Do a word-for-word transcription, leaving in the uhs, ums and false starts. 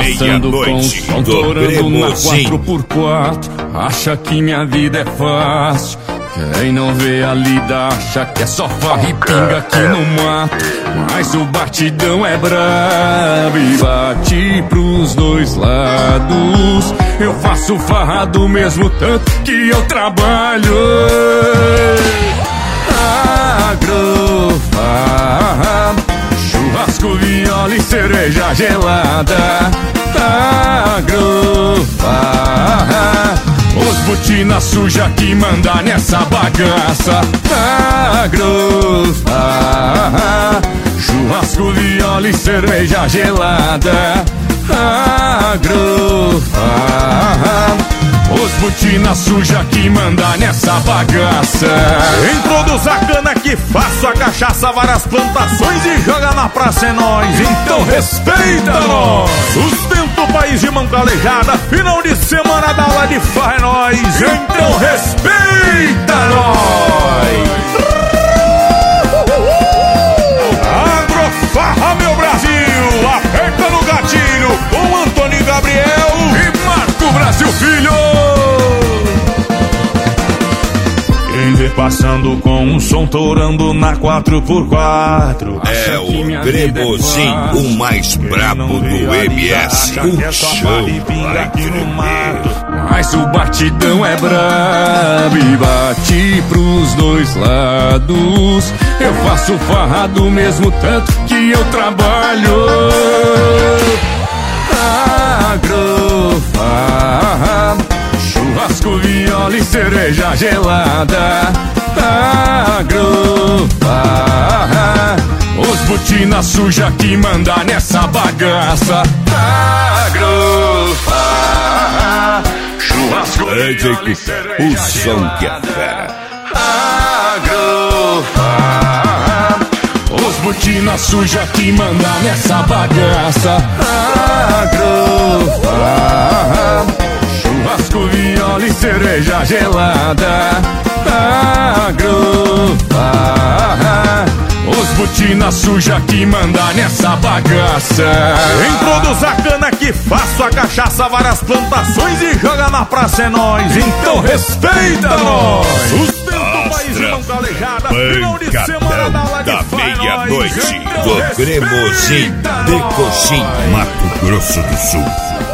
passando com o som torando na quatro por quatro. Acha que minha vida é fácil. Quem não vê a lida acha que é só farra e pinga aqui no mato. Mas o batidão é brabo e bate pros dois lados. Eu faço farra do mesmo tanto que eu trabalho. Agrofarra, churrasco, viola e cerveja gelada. Agrofarra, os botina suja que manda nessa bagaça. Agrofarra, churrasco, viola e cerveja gelada. Agrofarra, os botina suja que manda nessa bagaça. Introduz a cana que faço a cachaça, várias plantações e joga na praça é nós. Então respeita nós. Sustenta o país de mão calejada, final de semana da aula de farra é nós. Então respeita nós. Agrofarra, meu Brasil, aperta no gatilho com Antônio Gabriel e Marco Brasil Filho. Quem vê passando com um som torando na quatro por quatro. É o Cremosinho, o mais brabo do M S. O show vai tremer. Mas o batidão é brabo e bate pros dois lados. Eu faço farra do mesmo tanto que eu trabalho. Agrofarra, churrasco, viola e cerveja gelada. Agrofarra, os botina suja que manda nessa bagaça. Agrofarra, churrasco, viola e cerveja o som que é fera. Agrofarra, os botina suja que manda nessa bagaça. Agrofarra, churrasco, viola e cerveja gelada. Agrofarra, os botina suja que manda nessa bagaça. Introduz a cana que faço a cachaça, várias plantações e joga na praça é nós. Então respeita nós. Sustenta o país de mão calejada, final de semana da aula de da meia-noite do Cremosinho de Coxim, Mato Grosso do Sul.